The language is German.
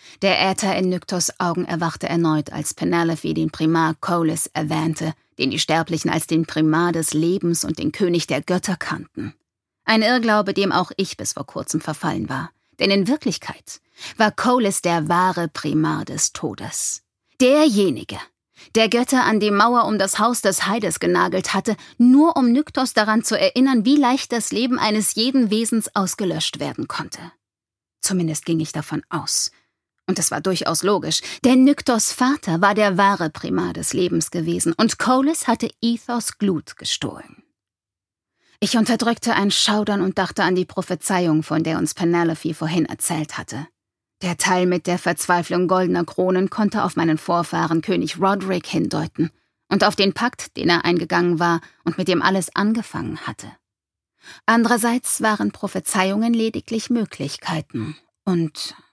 Der Äther in Nyktos Augen erwachte erneut, als Penelope den Primar Kolis erwähnte, den die Sterblichen als den Primar des Lebens und den König der Götter kannten. Ein Irrglaube, dem auch ich bis vor kurzem verfallen war. Denn in Wirklichkeit war Kolis der wahre Primar des Todes. Derjenige, der Götter an die Mauer um das Haus des Heides genagelt hatte, nur um Nyktos daran zu erinnern, wie leicht das Leben eines jeden Wesens ausgelöscht werden konnte. Zumindest ging ich davon aus. Und es war durchaus logisch, denn Nyktos Vater war der wahre Primar des Lebens gewesen und Kolis hatte Ethos Glut gestohlen. Ich unterdrückte ein Schaudern und dachte an die Prophezeiung, von der uns Penelope vorhin erzählt hatte. Der Teil mit der Verzweiflung goldener Kronen konnte auf meinen Vorfahren König Roderick hindeuten und auf den Pakt, den er eingegangen war und mit dem alles angefangen hatte. Andererseits waren Prophezeiungen lediglich Möglichkeiten und